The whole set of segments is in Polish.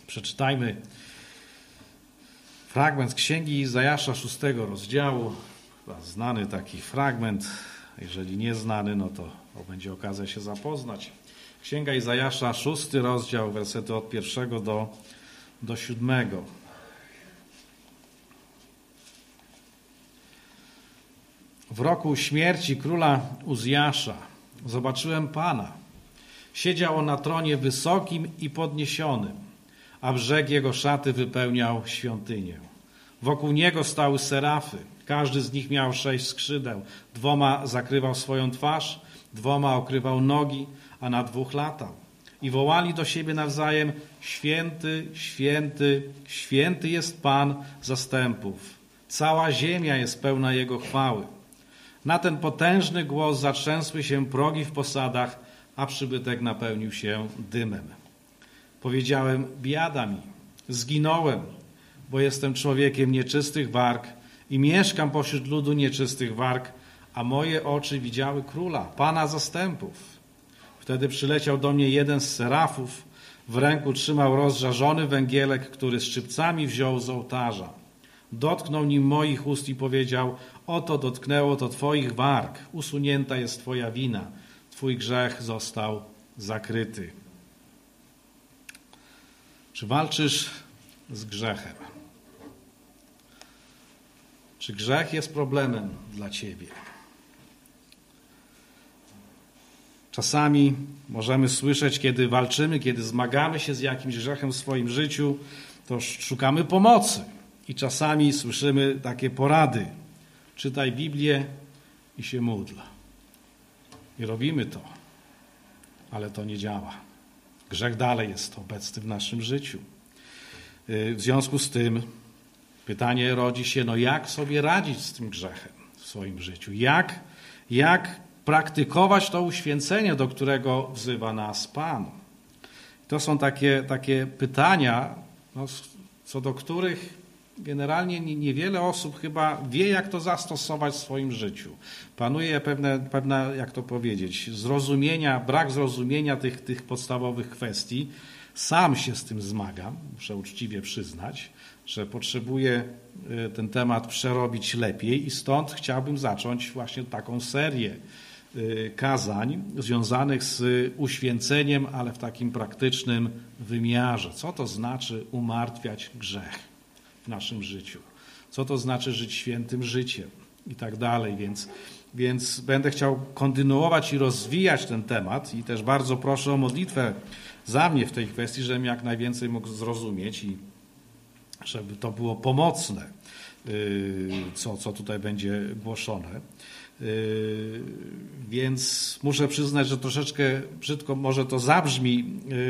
Przeczytajmy fragment z Księgi Izajasza 6 rozdziału. Chyba znany taki fragment. Jeżeli nie znany, no to będzie okazja się zapoznać. Księga Izajasza 6 rozdział, wersety od 1 do 7. W roku śmierci króla Uzjasza zobaczyłem Pana. Siedział on na tronie wysokim i podniesionym, a brzeg jego szaty wypełniał świątynię. Wokół niego stały serafy. Każdy z nich miał 6 skrzydeł. 2 zakrywał swoją twarz, 2 okrywał nogi, a na 2 latał. I wołali do siebie nawzajem: Święty, święty, święty jest Pan zastępów. Cała ziemia jest pełna Jego chwały. Na ten potężny głos zatrzęsły się progi w posadach, a przybytek napełnił się dymem. Powiedziałem: biada mi, zginąłem, bo jestem człowiekiem nieczystych warg i mieszkam pośród ludu nieczystych warg, a moje oczy widziały Króla, Pana zastępów. Wtedy przyleciał do mnie jeden z serafów, w ręku trzymał rozżarzony węgielek, który szczypcami wziął z ołtarza. Dotknął nim moich ust i powiedział: oto dotknęło to Twoich warg, usunięta jest Twoja wina, Twój grzech został zakryty. Czy walczysz z grzechem? Czy grzech jest problemem dla ciebie? Czasami możemy słyszeć, kiedy walczymy, kiedy zmagamy się z jakimś grzechem w swoim życiu, to szukamy pomocy. I czasami słyszymy takie porady. Czytaj Biblię i się módl. I robimy to, ale to nie działa. Grzech dalej jest obecny w naszym życiu. W związku z tym pytanie rodzi się, jak sobie radzić z tym grzechem w swoim życiu? Jak praktykować to uświęcenie, do którego wzywa nas Pan? To są takie pytania, co do których generalnie niewiele osób chyba wie, jak to zastosować w swoim życiu. Panuje pewna, jak to powiedzieć, brak zrozumienia tych podstawowych kwestii. Sam się z tym zmagam, muszę uczciwie przyznać, że potrzebuję ten temat przerobić lepiej i stąd chciałbym zacząć właśnie taką serię kazań związanych z uświęceniem, ale w takim praktycznym wymiarze. Co to znaczy umartwiać grzech w naszym życiu? Co to znaczy żyć świętym życiem? I tak dalej. Więc będę chciał kontynuować i rozwijać ten temat i też bardzo proszę o modlitwę za mnie w tej kwestii, żebym jak najwięcej mógł zrozumieć i żeby to było pomocne, co tutaj będzie głoszone. Więc muszę przyznać, że troszeczkę brzydko może to zabrzmi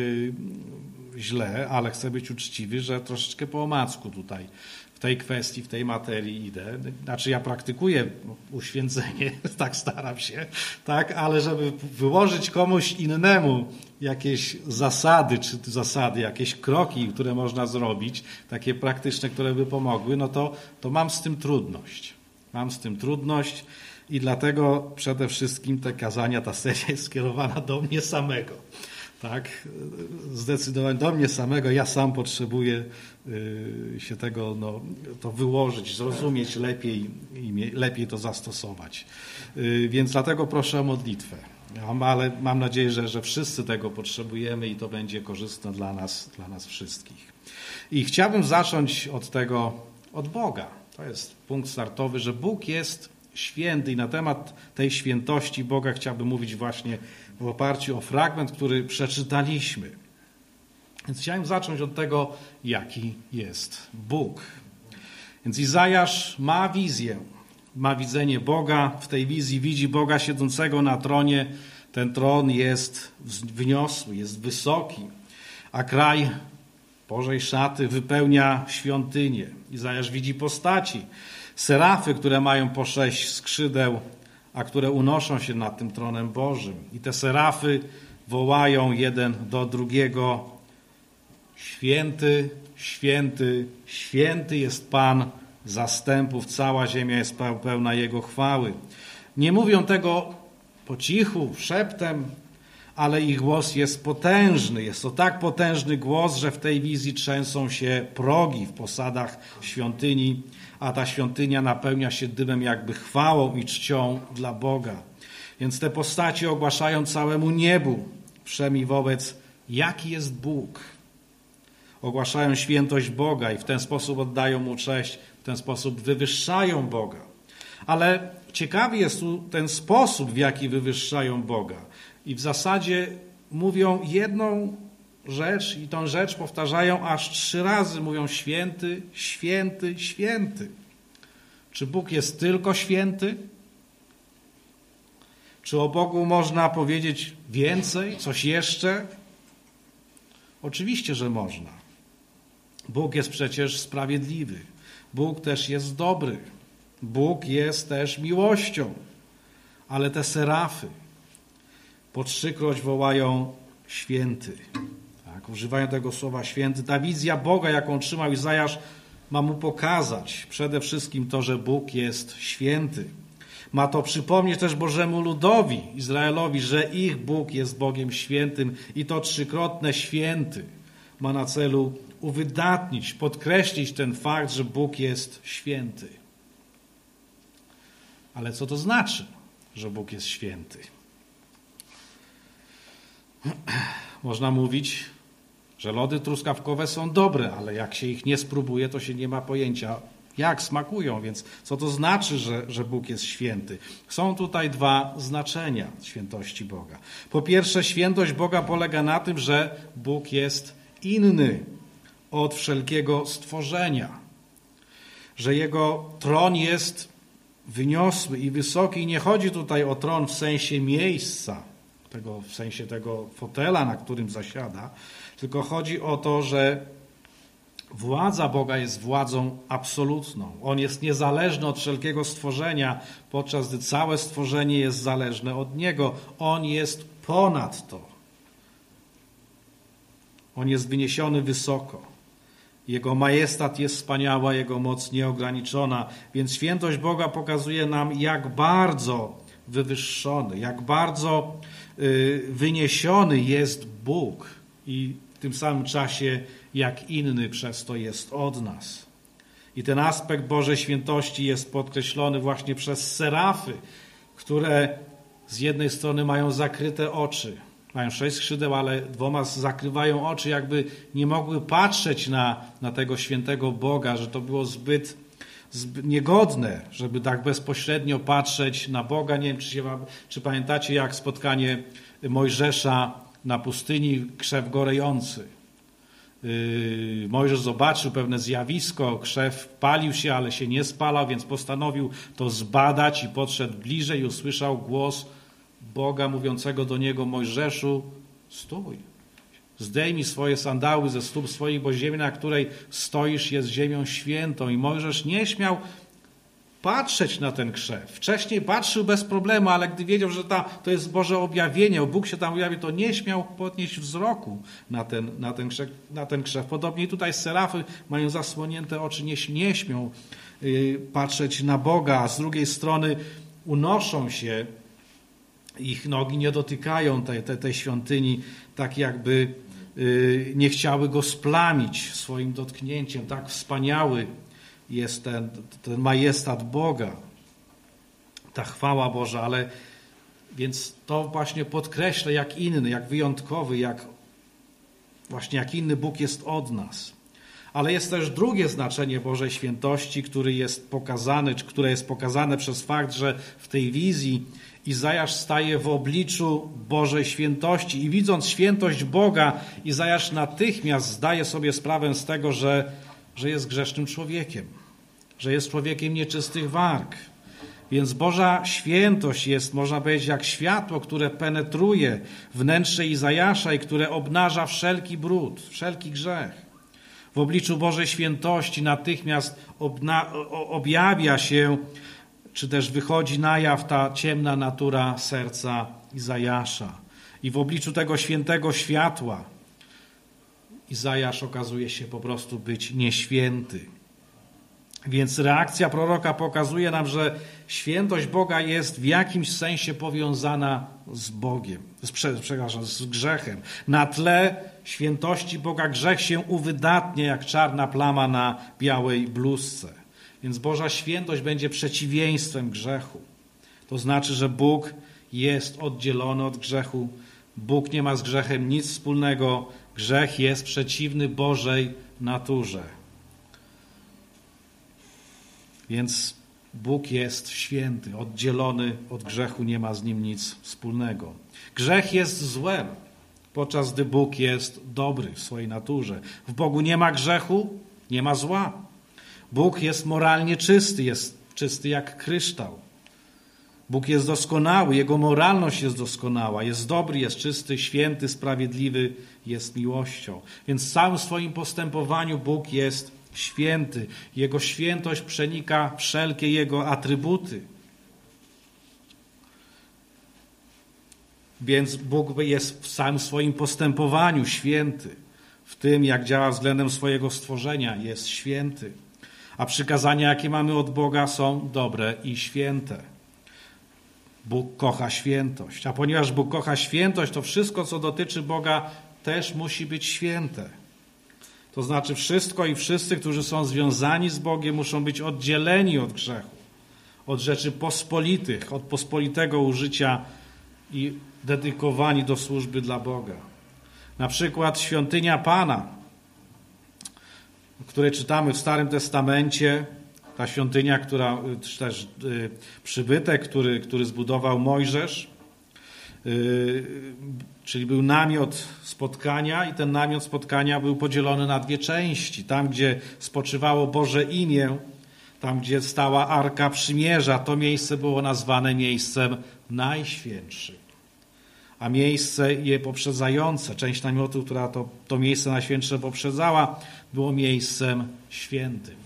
źle, ale chcę być uczciwy, że troszeczkę po omacku tutaj w tej kwestii, w tej materii idę. Znaczy ja praktykuję uświęcenie, tak staram się, tak, ale żeby wyłożyć komuś innemu jakieś zasady, jakieś kroki, które można zrobić, takie praktyczne, które by pomogły, to mam z tym trudność. I dlatego przede wszystkim te kazania, ta seria jest skierowana do mnie samego. Tak, zdecydowanie do mnie samego. Ja sam potrzebuję się tego to wyłożyć, zrozumieć lepiej i lepiej to zastosować. Więc dlatego proszę o modlitwę. Ale mam nadzieję, że wszyscy tego potrzebujemy i to będzie korzystne dla nas wszystkich. I chciałbym zacząć od Boga. To jest punkt startowy, że Bóg jest święty i na temat tej świętości Boga chciałbym mówić właśnie w oparciu o fragment, który przeczytaliśmy. Więc chciałem zacząć od tego, jaki jest Bóg. Więc Izajasz ma wizję, ma widzenie Boga. W tej wizji widzi Boga siedzącego na tronie. Ten tron jest wzniosły, jest wysoki, a kraj Bożej szaty wypełnia świątynię. Izajasz widzi postaci. Serafy, które mają po 6 skrzydeł, a które unoszą się nad tym tronem Bożym. I te serafy wołają jeden do drugiego: Święty, święty, święty jest Pan zastępów, cała ziemia jest pełna Jego chwały. Nie mówią tego po cichu, szeptem, ale ich głos jest potężny. Jest to tak potężny głos, że w tej wizji trzęsą się progi w posadach świątyni, a ta świątynia napełnia się dymem jakby chwałą i czcią dla Boga. Więc te postaci ogłaszają całemu niebu przemij wobec, jaki jest Bóg. Ogłaszają świętość Boga i w ten sposób oddają Mu cześć, w ten sposób wywyższają Boga. Ale ciekawy jest tu ten sposób, w jaki wywyższają Boga. I w zasadzie mówią jedną rzecz i tą rzecz powtarzają aż 3 razy. Mówią święty, święty, święty. Czy Bóg jest tylko święty? Czy o Bogu można powiedzieć więcej, coś jeszcze? Oczywiście, że można. Bóg jest przecież sprawiedliwy. Bóg też jest dobry. Bóg jest też miłością. Ale te serafy po 3-kroć wołają święty. Tak, używają tego słowa święty. Ta wizja Boga, jaką trzymał Izajasz, ma mu pokazać przede wszystkim to, że Bóg jest święty. Ma to przypomnieć też Bożemu ludowi, Izraelowi, że ich Bóg jest Bogiem świętym i to 3-krotne święty ma na celu uwydatnić, podkreślić ten fakt, że Bóg jest święty. Ale co to znaczy, że Bóg jest święty? Można mówić, że lody truskawkowe są dobre, ale jak się ich nie spróbuje, to się nie ma pojęcia, jak smakują. Więc co to znaczy, że Bóg jest święty? Są tutaj 2 znaczenia świętości Boga. Po pierwsze, świętość Boga polega na tym, że Bóg jest inny od wszelkiego stworzenia. Że Jego tron jest wyniosły i wysoki. I nie chodzi tutaj o tron w sensie miejsca, w sensie tego fotela, na którym zasiada, tylko chodzi o to, że władza Boga jest władzą absolutną. On jest niezależny od wszelkiego stworzenia, podczas gdy całe stworzenie jest zależne od Niego. On jest ponad to. On jest wyniesiony wysoko. Jego majestat jest wspaniała, Jego moc nieograniczona. Więc świętość Boga pokazuje nam, jak bardzo wywyższony, jak bardzo wyniesiony jest Bóg i w tym samym czasie jak inny przez to jest od nas. I ten aspekt Bożej świętości jest podkreślony właśnie przez serafy, które z jednej strony mają zakryte oczy, mają 6 skrzydeł, ale 2 zakrywają oczy, jakby nie mogły patrzeć na tego świętego Boga, że to było zbyt niegodne, żeby tak bezpośrednio patrzeć na Boga. Nie wiem, czy pamiętacie, jak spotkanie Mojżesza na pustyni, krzew gorejący. Mojżesz zobaczył pewne zjawisko, krzew palił się, ale się nie spalał, więc postanowił to zbadać i podszedł bliżej i usłyszał głos Boga mówiącego do niego: Mojżeszu, stój, zdejmij swoje sandały ze stóp swoich, bo ziemia, na której stoisz, jest ziemią świętą. I Mojżesz nie śmiał patrzeć na ten krzew. Wcześniej patrzył bez problemu, ale gdy wiedział, że to jest Boże objawienie, Bóg się tam objawia, to nie śmiał podnieść wzroku na ten krzew. Podobnie tutaj serafy mają zasłonięte oczy, nie śmią patrzeć na Boga, a z drugiej strony unoszą się, ich nogi nie dotykają tej świątyni, tak jakby nie chciały go splamić swoim dotknięciem. Tak wspaniały jest ten majestat Boga, ta chwała Boża, ale więc to właśnie podkreśla, jak inny, jak wyjątkowy, jak inny Bóg jest od nas. Ale jest też drugie znaczenie Bożej świętości, które jest pokazane przez fakt, że w tej wizji Izajasz staje w obliczu Bożej świętości i widząc świętość Boga, Izajasz natychmiast zdaje sobie sprawę z tego, że jest grzesznym człowiekiem, że jest człowiekiem nieczystych warg. Więc Boża świętość jest, można powiedzieć, jak światło, które penetruje wnętrze Izajasza i które obnaża wszelki brud, wszelki grzech. W obliczu Bożej świętości natychmiast objawia się, czy też wychodzi na jaw ta ciemna natura serca Izajasza. I w obliczu tego świętego światła Izajasz okazuje się po prostu być nieświęty. Więc reakcja proroka pokazuje nam, że świętość Boga jest w jakimś sensie powiązana z Bogiem, z grzechem. Na tle świętości Boga grzech się uwydatnia jak czarna plama na białej bluzce. Więc Boża świętość będzie przeciwieństwem grzechu. To znaczy, że Bóg jest oddzielony od grzechu. Bóg nie ma z grzechem nic wspólnego. Grzech jest przeciwny Bożej naturze. Więc Bóg jest święty, oddzielony od grzechu, nie ma z nim nic wspólnego. Grzech jest złem, podczas gdy Bóg jest dobry w swojej naturze. W Bogu nie ma grzechu, nie ma zła. Bóg jest moralnie czysty, jest czysty jak kryształ. Bóg jest doskonały, Jego moralność jest doskonała, jest dobry, jest czysty, święty, sprawiedliwy, jest miłością. Więc w całym swoim postępowaniu Bóg jest święty. Jego świętość przenika wszelkie Jego atrybuty. Więc Bóg jest w całym swoim postępowaniu święty. W tym, jak działa względem swojego stworzenia, jest święty. A przykazania, jakie mamy od Boga, są dobre i święte. Bóg kocha świętość. A ponieważ Bóg kocha świętość, to wszystko, co dotyczy Boga, też musi być święte. To znaczy wszystko i wszyscy, którzy są związani z Bogiem, muszą być oddzieleni od grzechu, od rzeczy pospolitych, od pospolitego użycia i dedykowani do służby dla Boga. Na przykład świątynia Pana, o której czytamy w Starym Testamencie, ta świątynia, czy też przybytek, który zbudował Mojżesz, czyli był namiot spotkania i ten namiot spotkania był podzielony na dwie części. Tam, gdzie spoczywało Boże imię, tam, gdzie stała Arka Przymierza, to miejsce było nazwane miejscem najświętszym. A miejsce je poprzedzające, część namiotu, która to miejsce najświętsze poprzedzała, było miejscem świętym.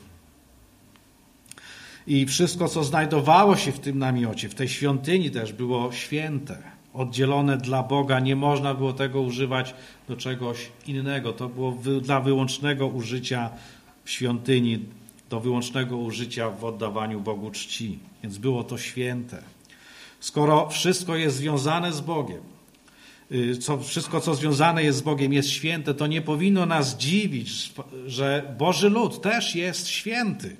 I wszystko, co znajdowało się w tym namiocie, w tej świątyni też było święte, oddzielone dla Boga. Nie można było tego używać do czegoś innego. To było dla wyłącznego użycia w świątyni, do wyłącznego użycia w oddawaniu Bogu czci. Więc było to święte. Skoro wszystko jest związane z Bogiem, wszystko, co związane jest z Bogiem, jest święte, to nie powinno nas dziwić, że Boży lud też jest święty.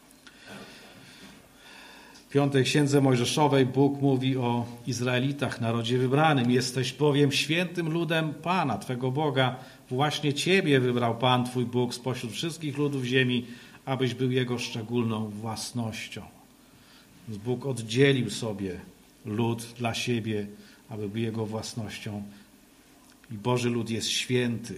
W 5. Księdze Mojżeszowej Bóg mówi o Izraelitach, narodzie wybranym. Jesteś bowiem świętym ludem Pana, Twego Boga. Właśnie Ciebie wybrał Pan, Twój Bóg, spośród wszystkich ludów ziemi, abyś był Jego szczególną własnością. Więc Bóg oddzielił sobie lud dla siebie, aby był Jego własnością. I Boży lud jest święty.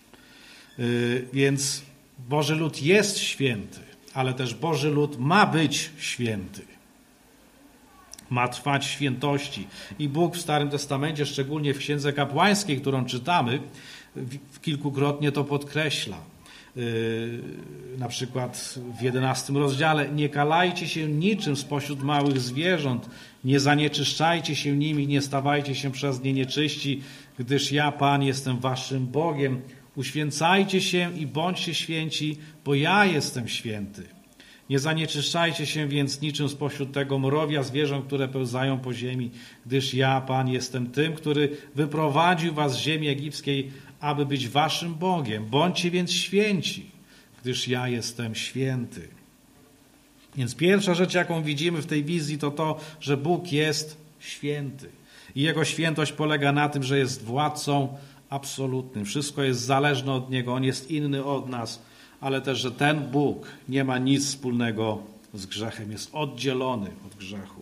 Więc Boży lud jest święty, ale też Boży lud ma być święty. Ma trwać w świętości. I Bóg w Starym Testamencie, szczególnie w Księdze Kapłańskiej, którą czytamy, kilkukrotnie to podkreśla. Na przykład w 11 rozdziale: nie kalajcie się niczym spośród małych zwierząt, nie zanieczyszczajcie się nimi, nie stawajcie się przez nie nieczyści, gdyż ja, Pan, jestem waszym Bogiem. Uświęcajcie się i bądźcie święci, bo ja jestem święty. Nie zanieczyszczajcie się więc niczym spośród tego mrowia zwierząt, które pełzają po ziemi, gdyż ja, Pan, jestem tym, który wyprowadził was z ziemi egipskiej, aby być waszym Bogiem. Bądźcie więc święci, gdyż ja jestem święty. Więc pierwsza rzecz, jaką widzimy w tej wizji, to to, że Bóg jest święty. I Jego świętość polega na tym, że jest władcą absolutnym. Wszystko jest zależne od Niego, On jest inny od nas, ale też, że ten Bóg nie ma nic wspólnego z grzechem, jest oddzielony od grzechu.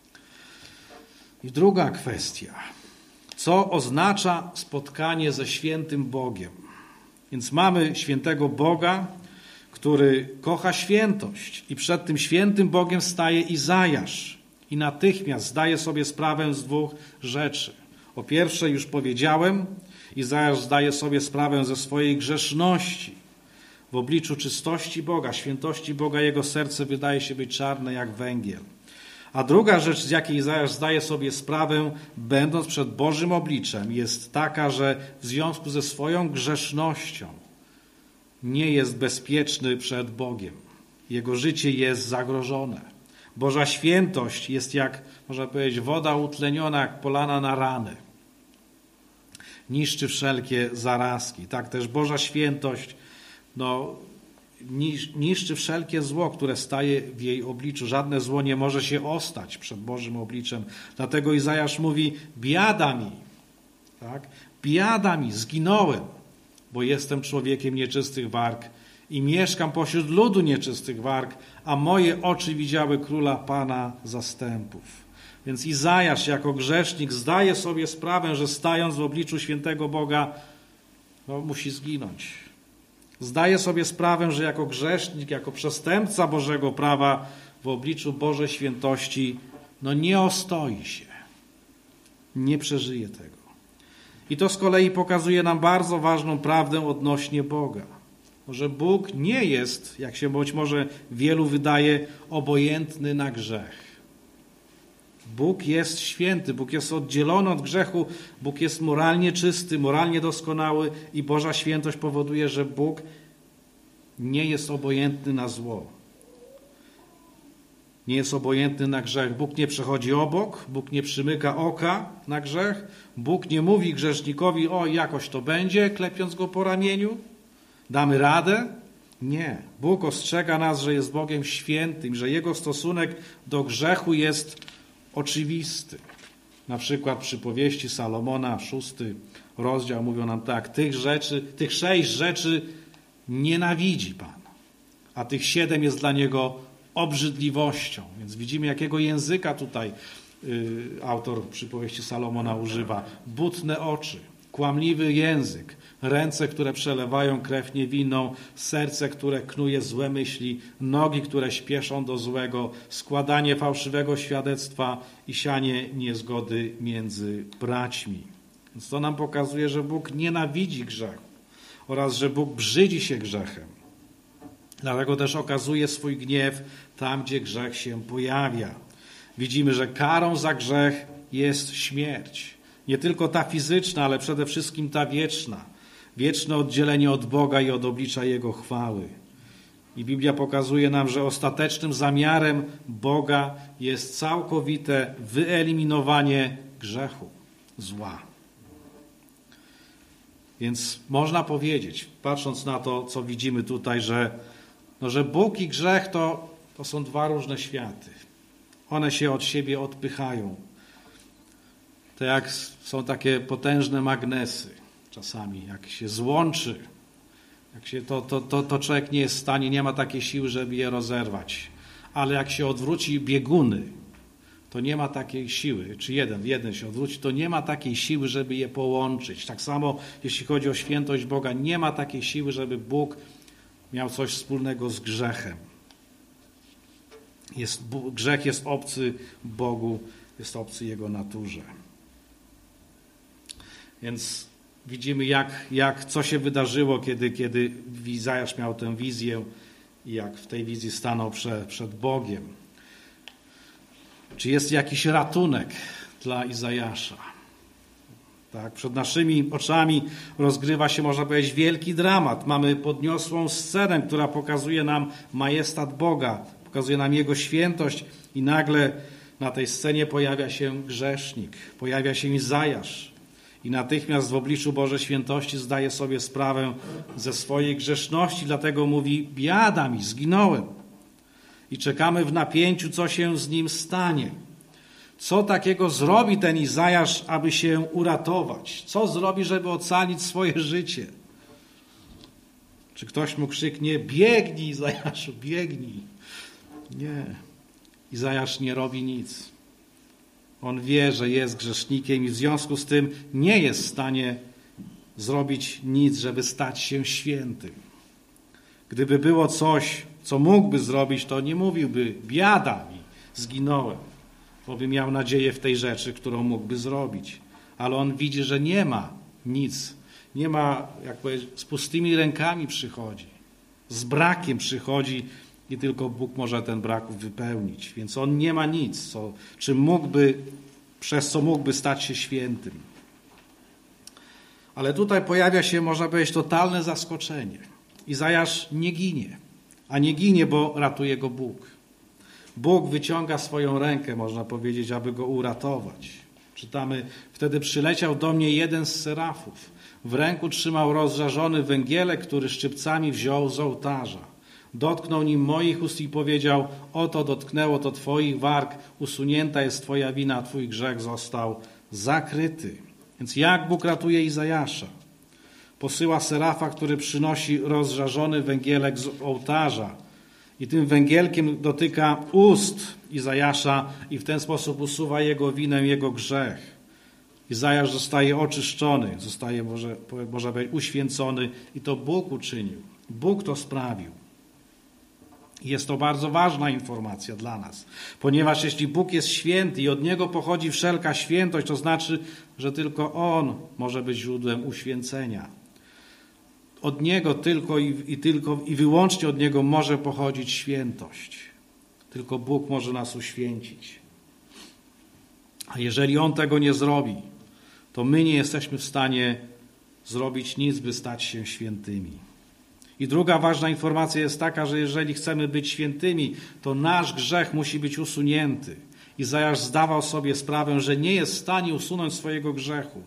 I druga kwestia. Co oznacza spotkanie ze świętym Bogiem? Więc mamy świętego Boga, który kocha świętość i przed tym świętym Bogiem staje Izajasz i natychmiast zdaje sobie sprawę z dwóch rzeczy. O pierwszej już powiedziałem, Izajasz zdaje sobie sprawę ze swojej grzeszności. W obliczu czystości Boga, świętości Boga, jego serce wydaje się być czarne jak węgiel. A druga rzecz, z jakiej Izajasz zdaje sobie sprawę, będąc przed Bożym obliczem, jest taka, że w związku ze swoją grzesznością nie jest bezpieczny przed Bogiem. Jego życie jest zagrożone. Boża świętość jest jak, można powiedzieć, woda utleniona, jak polana na ranę. Niszczy wszelkie zarazki. Tak też Boża świętość niszczy wszelkie zło, które staje w jej obliczu. Żadne zło nie może się ostać przed Bożym obliczem. Dlatego Izajasz mówi: biada mi, tak? Biada mi, zginąłem, bo jestem człowiekiem nieczystych warg i mieszkam pośród ludu nieczystych warg, a moje oczy widziały Króla Pana zastępów. Więc Izajasz jako grzesznik zdaje sobie sprawę, że stając w obliczu świętego Boga, musi zginąć. Zdaje sobie sprawę, że jako grzesznik, jako przestępca Bożego prawa w obliczu Bożej świętości, nie ostoi się. Nie przeżyje tego. I to z kolei pokazuje nam bardzo ważną prawdę odnośnie Boga. Że Bóg nie jest, jak się być może wielu wydaje, obojętny na grzech. Bóg jest święty, Bóg jest oddzielony od grzechu, Bóg jest moralnie czysty, moralnie doskonały i Boża świętość powoduje, że Bóg nie jest obojętny na zło. Nie jest obojętny na grzech. Bóg nie przechodzi obok, Bóg nie przymyka oka na grzech, Bóg nie mówi grzesznikowi: o, jakoś to będzie, klepiąc go po ramieniu, damy radę. Nie. Bóg ostrzega nas, że jest Bogiem świętym, że Jego stosunek do grzechu jest oczywisty. Na przykład przypowieści Salomona, 6 rozdział, mówią nam tak: tych 6 rzeczy nienawidzi Pan, a tych 7 jest dla Niego obrzydliwością. Więc widzimy, jakiego języka tutaj autor przypowieści Salomona używa. Butne oczy, kłamliwy język, ręce, które przelewają krew niewinną, serce, które knuje złe myśli, nogi, które śpieszą do złego, składanie fałszywego świadectwa i sianie niezgody między braćmi. Więc to nam pokazuje, że Bóg nienawidzi grzechu oraz że Bóg brzydzi się grzechem. Dlatego też okazuje swój gniew tam, gdzie grzech się pojawia. Widzimy, że karą za grzech jest śmierć. Nie tylko ta fizyczna, ale przede wszystkim ta wieczna. Wieczne oddzielenie od Boga i od oblicza Jego chwały. I Biblia pokazuje nam, że ostatecznym zamiarem Boga jest całkowite wyeliminowanie grzechu, zła. Więc można powiedzieć, patrząc na to, co widzimy tutaj, że Bóg i grzech to są dwa różne światy. One się od siebie odpychają. To jak są takie potężne magnesy czasami, jak się złączy, to człowiek nie jest w stanie, nie ma takiej siły, żeby je rozerwać. Ale jak się odwróci bieguny, to nie ma takiej siły, czy jeden się odwróci, to nie ma takiej siły, żeby je połączyć. Tak samo jeśli chodzi o świętość Boga, nie ma takiej siły, żeby Bóg miał coś wspólnego z grzechem. Grzech jest obcy Bogu, jest obcy Jego naturze. Więc widzimy, co się wydarzyło, kiedy Izajasz miał tę wizję i jak w tej wizji stanął przed Bogiem. Czy jest jakiś ratunek dla Izajasza? Tak, przed naszymi oczami rozgrywa się, można powiedzieć, wielki dramat. Mamy podniosłą scenę, która pokazuje nam majestat Boga, pokazuje nam Jego świętość i nagle na tej scenie pojawia się grzesznik, pojawia się Izajasz i natychmiast w obliczu Bożej świętości zdaje sobie sprawę ze swojej grzeszności, dlatego mówi: biada mi, zginąłem. I czekamy w napięciu, co się z nim stanie. Co takiego zrobi ten Izajasz, aby się uratować? Co zrobi, żeby ocalić swoje życie? Czy ktoś mu krzyknie: biegnij, Izajaszu, biegnij? Nie. Izajasz nie robi nic. On wie, że jest grzesznikiem i w związku z tym nie jest w stanie zrobić nic, żeby stać się świętym. Gdyby było coś, co mógłby zrobić, to nie mówiłby: biada mi, zginąłem, bo by miał nadzieję w tej rzeczy, którą mógłby zrobić. Ale on widzi, że nie ma nic. Nie ma, jak powiedzieć, z pustymi rękami przychodzi. Z brakiem przychodzi i tylko Bóg może ten brak wypełnić. Więc on nie ma nic, przez co mógłby stać się świętym. Ale tutaj pojawia się, można powiedzieć, totalne zaskoczenie. Izajasz nie ginie. a nie ginie, bo ratuje go Bóg. Bóg wyciąga swoją rękę, można powiedzieć, aby go uratować. Czytamy, wtedy przyleciał do mnie jeden z serafów. W ręku trzymał rozżarzony węgielek, który szczypcami wziął z ołtarza. Dotknął nim moich ust i powiedział, oto dotknęło to twoich warg, usunięta jest twoja wina, twój grzech został zakryty. Więc jak Bóg ratuje Izajasza? Posyła serafa, który przynosi rozżarzony węgielek z ołtarza i tym węgielkiem dotyka ust Izajasza i w ten sposób usuwa jego winę, jego grzech. Izajasz zostaje oczyszczony, zostaje, może być uświęcony i to Bóg uczynił. Bóg to sprawił. Jest to bardzo ważna informacja dla nas, ponieważ jeśli Bóg jest święty i od Niego pochodzi wszelka świętość, to znaczy, że tylko On może być źródłem uświęcenia. Od Niego tylko i wyłącznie od Niego może pochodzić świętość. Tylko Bóg może nas uświęcić. A jeżeli On tego nie zrobi, to my nie jesteśmy w stanie zrobić nic, by stać się świętymi. I druga ważna informacja jest taka, że jeżeli chcemy być świętymi, to nasz grzech musi być usunięty. Izajasz zdawał sobie sprawę, że nie jest w stanie usunąć swojego grzechu.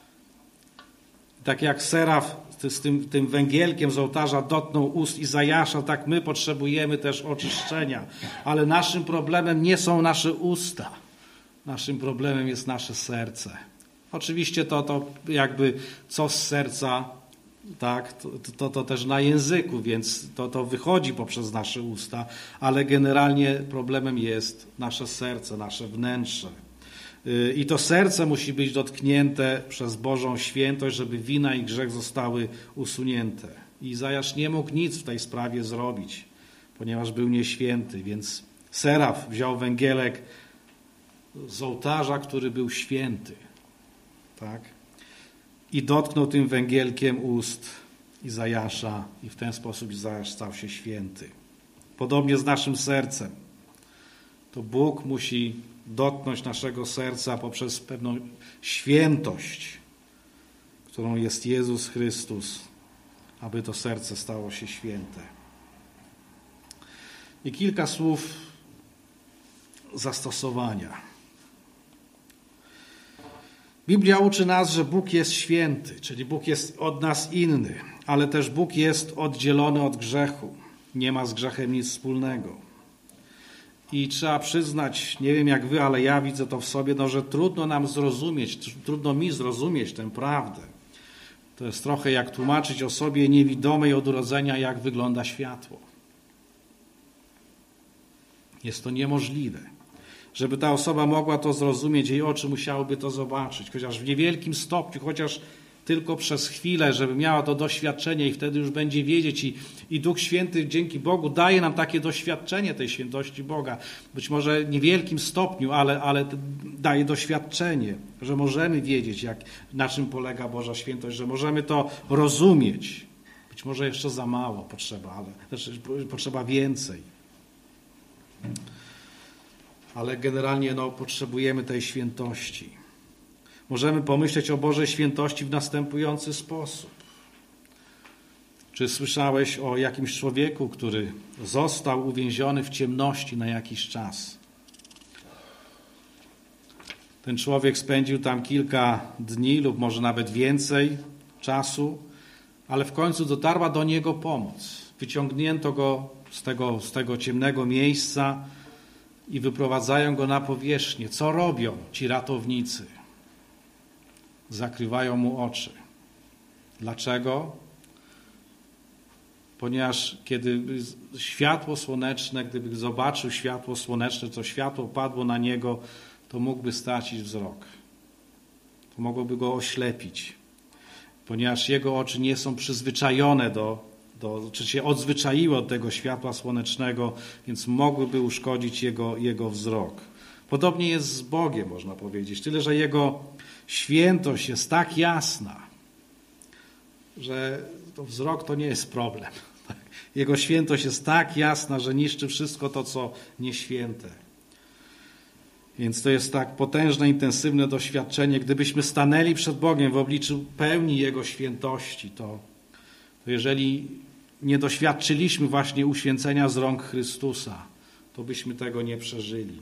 Tak jak seraf z tym węgielkiem z ołtarza dotknął ust Izajasza, tak my potrzebujemy też oczyszczenia. Ale naszym problemem nie są nasze usta. Naszym problemem jest nasze serce. Oczywiście to jakby co z serca, tak, to też na języku, więc to wychodzi poprzez nasze usta, ale generalnie problemem jest nasze serce, nasze wnętrze. I to serce musi być dotknięte przez Bożą świętość, żeby wina i grzech zostały usunięte. I Izajasz nie mógł nic w tej sprawie zrobić, ponieważ był nieświęty, więc seraf wziął węgielek z ołtarza, który był święty, tak? I dotknął tym węgielkiem ust Izajasza i w ten sposób Izajasz stał się święty. Podobnie z naszym sercem. To Bóg musi dotknąć naszego serca poprzez pewną świętość, którą jest Jezus Chrystus, aby to serce stało się święte. I kilka słów zastosowania. Biblia uczy nas, że Bóg jest święty, czyli Bóg jest od nas inny, ale też Bóg jest oddzielony od grzechu. Nie ma z grzechem nic wspólnego. I trzeba przyznać, nie wiem jak wy, ale ja widzę to w sobie, że trudno nam zrozumieć, trudno mi zrozumieć tę prawdę. To jest trochę jak tłumaczyć osobie niewidomej od urodzenia, jak wygląda światło. Jest to niemożliwe. Żeby ta osoba mogła to zrozumieć, jej oczy musiałyby to zobaczyć, chociaż w niewielkim stopniu, chociaż tylko przez chwilę, żeby miała to doświadczenie i wtedy już będzie wiedzieć i Duch Święty dzięki Bogu daje nam takie doświadczenie tej świętości Boga. Być może w niewielkim stopniu, ale daje doświadczenie, że możemy wiedzieć, na czym polega Boża świętość, że możemy to rozumieć. Być może jeszcze za mało potrzeba, ale potrzeba więcej. Ale generalnie potrzebujemy tej świętości. Możemy pomyśleć o Bożej świętości w następujący sposób. Czy słyszałeś o jakimś człowieku, który został uwięziony w ciemności na jakiś czas? Ten człowiek spędził tam kilka dni lub może nawet więcej czasu, ale w końcu dotarła do niego pomoc. Wyciągnięto go z tego ciemnego miejsca i wyprowadzają go na powierzchnię. Co robią ci ratownicy? Zakrywają mu oczy. Dlaczego? Ponieważ kiedy światło słoneczne, gdyby zobaczył światło słoneczne, to światło padło na niego, to mógłby stracić wzrok. To mogłoby go oślepić. Ponieważ jego oczy nie są przyzwyczajone czy się odzwyczaiły od tego światła słonecznego, więc mogłyby uszkodzić jego wzrok. Podobnie jest z Bogiem, można powiedzieć. Tyle, że Jego świętość jest tak jasna, że to wzrok to nie jest problem. Jego świętość jest tak jasna, że niszczy wszystko to, co nieświęte. Więc to jest tak potężne, intensywne doświadczenie. Gdybyśmy stanęli przed Bogiem w obliczu pełni Jego świętości, to jeżeli nie doświadczyliśmy właśnie uświęcenia z rąk Chrystusa, to byśmy tego nie przeżyli.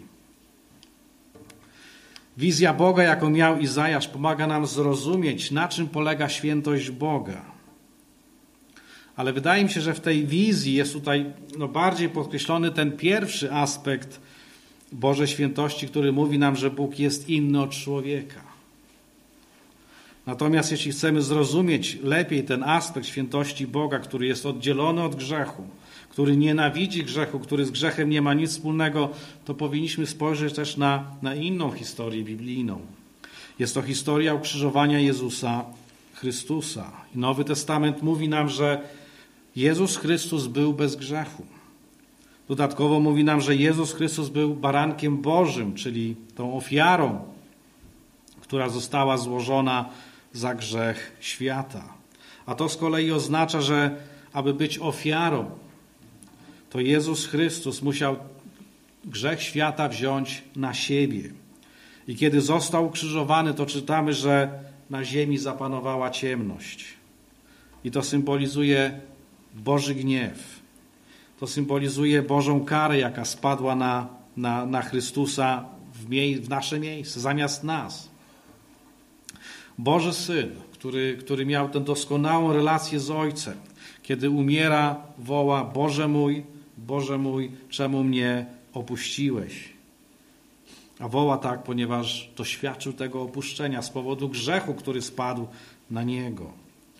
Wizja Boga, jaką miał Izajasz, pomaga nam zrozumieć, na czym polega świętość Boga. Ale wydaje mi się, że w tej wizji jest tutaj bardziej podkreślony ten pierwszy aspekt Bożej świętości, który mówi nam, że Bóg jest inny od człowieka. Natomiast jeśli chcemy zrozumieć lepiej ten aspekt świętości Boga, który jest oddzielony od grzechu, który nienawidzi grzechu, który z grzechem nie ma nic wspólnego, to powinniśmy spojrzeć też na inną historię biblijną. Jest to historia ukrzyżowania Jezusa Chrystusa. I Nowy Testament mówi nam, że Jezus Chrystus był bez grzechu. Dodatkowo mówi nam, że Jezus Chrystus był barankiem Bożym, czyli tą ofiarą, która została złożona za grzech świata. A to z kolei oznacza, że aby być ofiarą, to Jezus Chrystus musiał grzech świata wziąć na siebie. I kiedy został ukrzyżowany, to czytamy, że na ziemi zapanowała ciemność. I to symbolizuje Boży gniew. To symbolizuje Bożą karę, jaka spadła na Chrystusa w nasze miejsce, zamiast nas. Boży Syn, który miał tę doskonałą relację z Ojcem, kiedy umiera, woła: Boże mój, czemu mnie opuściłeś? A woła tak, ponieważ doświadczył tego opuszczenia z powodu grzechu, który spadł na Niego.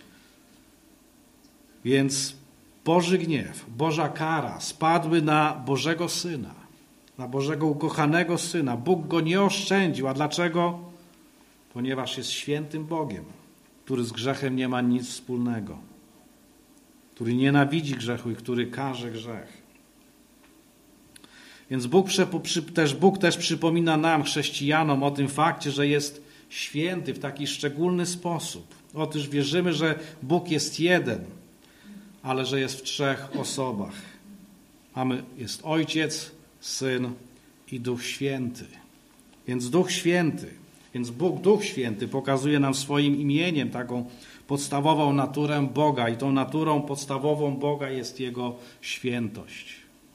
Więc Boży gniew, Boża kara spadły na Bożego Syna, na Bożego ukochanego Syna. Bóg Go nie oszczędził. A dlaczego? Ponieważ jest świętym Bogiem, który z grzechem nie ma nic wspólnego, który nienawidzi grzechu i który karze grzech. Więc Bóg też przypomina nam, chrześcijanom, o tym fakcie, że jest święty w taki szczególny sposób. Otóż wierzymy, że Bóg jest jeden, ale że jest w trzech osobach. Jest Ojciec, Syn i Duch Święty. Więc Bóg, Duch Święty, pokazuje nam swoim imieniem taką podstawową naturę Boga i tą naturą podstawową Boga jest Jego świętość.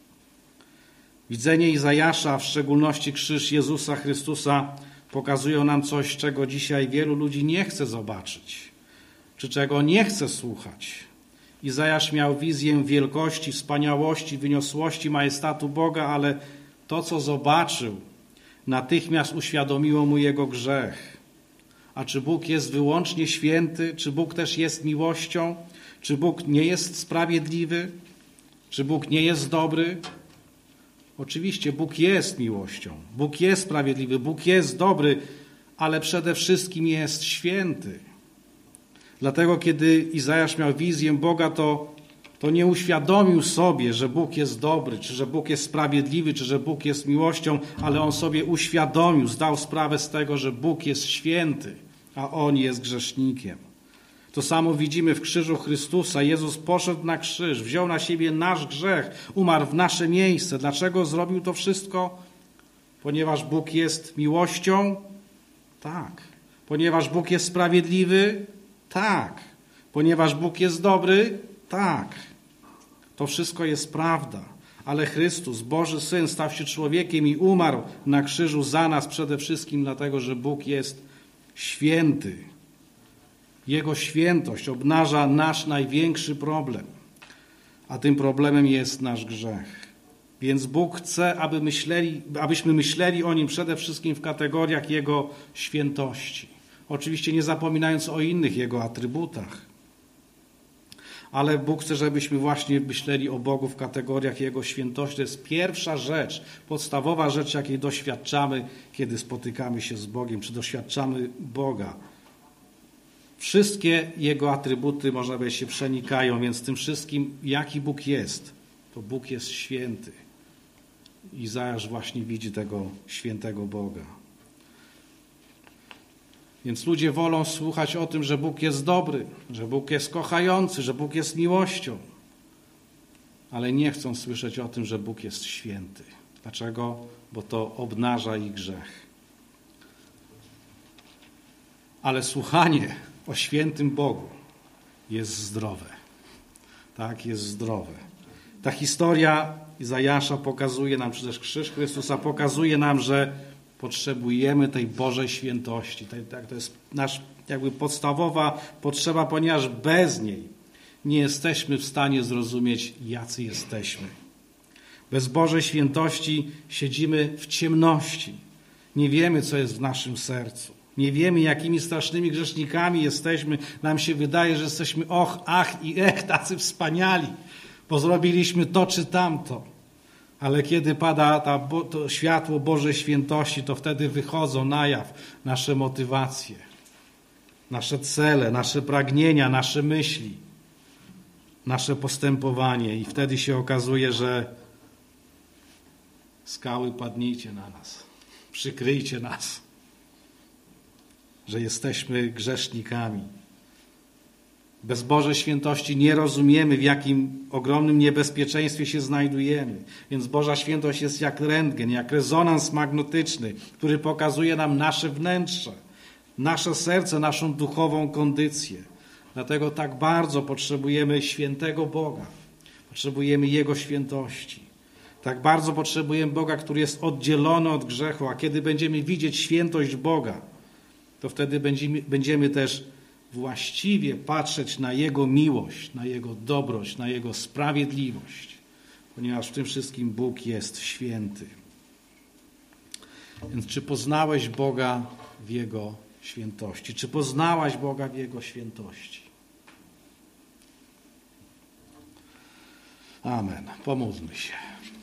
Widzenie Izajasza, w szczególności krzyż Jezusa Chrystusa, pokazują nam coś, czego dzisiaj wielu ludzi nie chce zobaczyć, czy czego nie chce słuchać. Izajasz miał wizję wielkości, wspaniałości, wyniosłości, majestatu Boga, ale to, co zobaczył, natychmiast uświadomiło mu jego grzech. A czy Bóg jest wyłącznie święty? Czy Bóg też jest miłością? Czy Bóg nie jest sprawiedliwy? Czy Bóg nie jest dobry? Oczywiście Bóg jest miłością, Bóg jest sprawiedliwy, Bóg jest dobry, ale przede wszystkim jest święty. Dlatego kiedy Izajasz miał wizję Boga, to nie uświadomił sobie, że Bóg jest dobry, czy że Bóg jest sprawiedliwy, czy że Bóg jest miłością, ale on sobie uświadomił, zdał sprawę z tego, że Bóg jest święty, a on jest grzesznikiem. To samo widzimy w krzyżu Chrystusa. Jezus poszedł na krzyż, wziął na siebie nasz grzech, umarł w nasze miejsce. Dlaczego zrobił to wszystko? Ponieważ Bóg jest miłością? Tak. Ponieważ Bóg jest sprawiedliwy? Tak. Ponieważ Bóg jest dobry? Tak. To wszystko jest prawda. Ale Chrystus, Boży Syn, stał się człowiekiem i umarł na krzyżu za nas przede wszystkim dlatego, że Bóg jest święty. Jego świętość obnaża nasz największy problem, a tym problemem jest nasz grzech. Więc Bóg chce, abyśmy myśleli o Nim przede wszystkim w kategoriach Jego świętości. Oczywiście nie zapominając o innych Jego atrybutach. Ale Bóg chce, żebyśmy właśnie myśleli o Bogu w kategoriach Jego świętości. To jest pierwsza rzecz, podstawowa rzecz, jakiej doświadczamy, kiedy spotykamy się z Bogiem, czy doświadczamy Boga. Wszystkie Jego atrybuty, można powiedzieć, się przenikają, więc tym wszystkim, jaki Bóg jest, to Bóg jest święty. Izajasz właśnie widzi tego świętego Boga. Więc ludzie wolą słuchać o tym, że Bóg jest dobry, że Bóg jest kochający, że Bóg jest miłością, ale nie chcą słyszeć o tym, że Bóg jest święty. Dlaczego? Bo to obnaża ich grzech. Ale słuchanie o świętym Bogu jest zdrowe. tak, jest zdrowe. Ta historia Izajasza pokazuje nam, czy też krzyż Chrystusa pokazuje nam, że potrzebujemy tej Bożej świętości. To jest nasza jakby podstawowa potrzeba, ponieważ bez niej nie jesteśmy w stanie zrozumieć, jacy jesteśmy. Bez Bożej świętości siedzimy w ciemności. Nie wiemy, co jest w naszym sercu. Nie wiemy, jakimi strasznymi grzesznikami jesteśmy. Nam się wydaje, że jesteśmy ach i tacy wspaniali, bo zrobiliśmy to czy tamto. Ale kiedy pada to światło Bożej świętości, to wtedy wychodzą na jaw nasze motywacje, nasze cele, nasze pragnienia, nasze myśli, nasze postępowanie. I wtedy się okazuje, że skały, padnijcie na nas, przykryjcie nas, że jesteśmy grzesznikami. Bez Bożej świętości nie rozumiemy, w jakim ogromnym niebezpieczeństwie się znajdujemy. Więc Boża świętość jest jak rentgen, jak rezonans magnetyczny, który pokazuje nam nasze wnętrze, nasze serce, naszą duchową kondycję. Dlatego tak bardzo potrzebujemy świętego Boga. Potrzebujemy Jego świętości. Tak bardzo potrzebujemy Boga, który jest oddzielony od grzechu, a kiedy będziemy widzieć świętość Boga, to wtedy będziemy też właściwie patrzeć na Jego miłość, na Jego dobroć, na Jego sprawiedliwość, ponieważ w tym wszystkim Bóg jest święty. Więc czy poznałeś Boga w Jego świętości? Czy poznałaś Boga w Jego świętości? Amen. Pomódlmy się.